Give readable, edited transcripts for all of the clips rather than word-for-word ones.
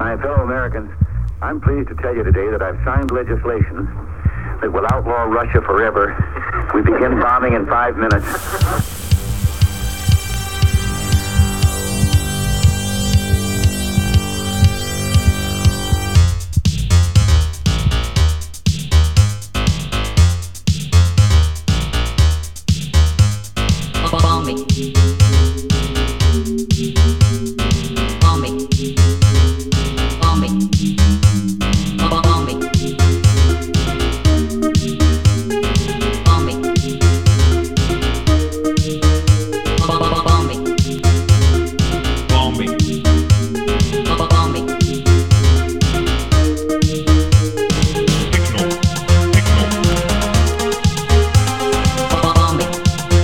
My fellow Americans, I'm pleased to tell you today that I've signed legislation that will outlaw Russia forever. We begin bombing in 5 minutes. Bombing. Bombing. Bombing. Bombing. Bombing. Bombing. Bombing. Bombing. Techno. Techno. Bombing.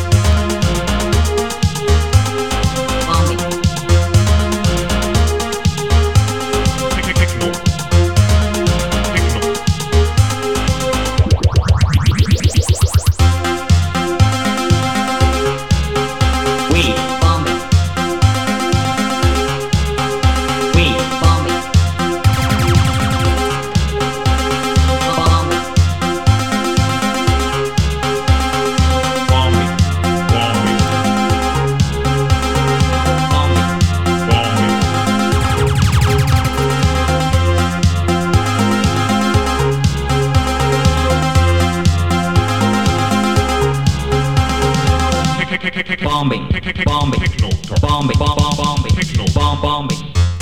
Bombing. Techno. Techno. We bombing. We bombing. Bombing. Bombing. Bombing. Bombing. Bombing. Bombing. Bombing. Techno. Bombing. Bombing. Techno. Bombing.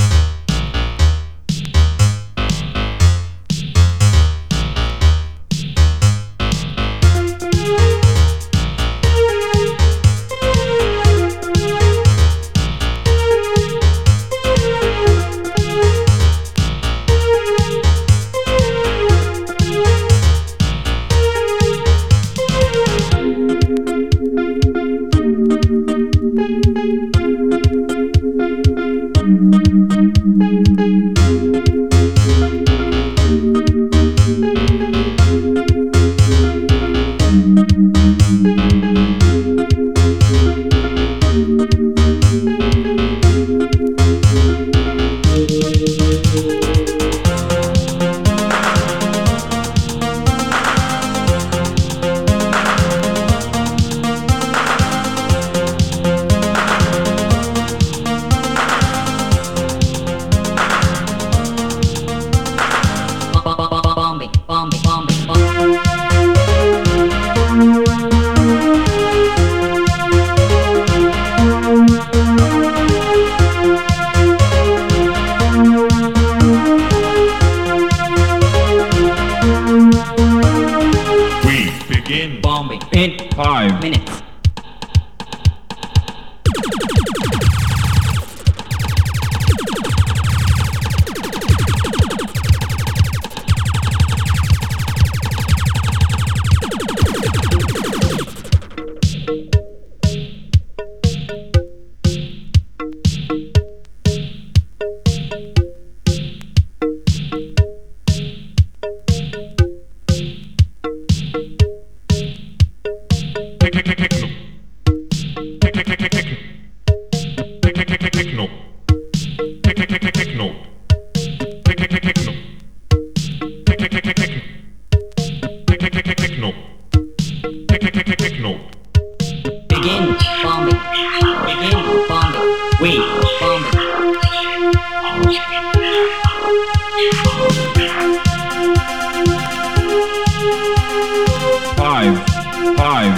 Bombing. Bombing. Bombing. We begin Bombing. in 5 Minutes. Techno. Techno. Techno. Techno. Begin bombing. Begin bombing. We bombing. Five.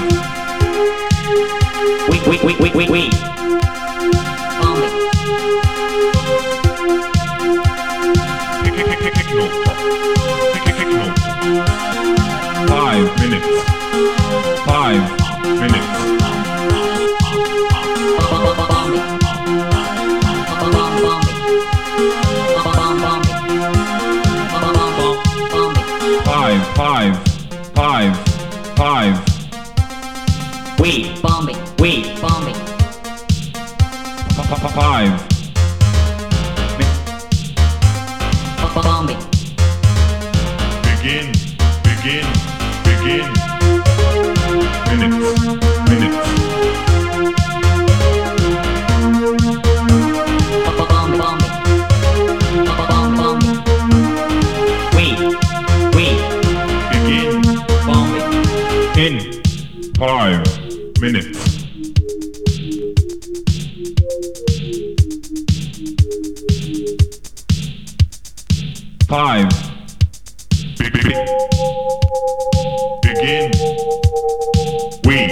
We bombing. Techno. 5 minutes. 5 minutes. Bombing. Bombing. Five. We bombing. We bombing. 5. Bombing. Begin. Minutes. Bombing. 5 minutes. 5. Begin. We.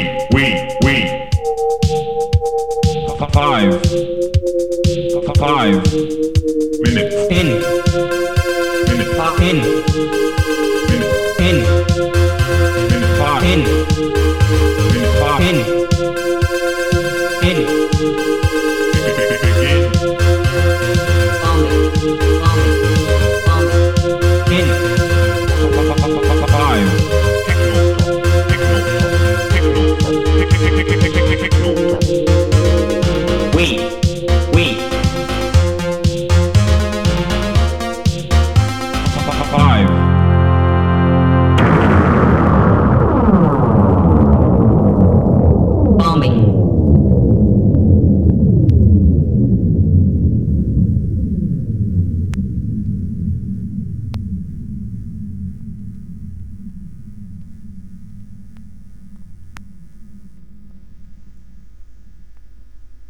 5 minutes. In. Minutes. In.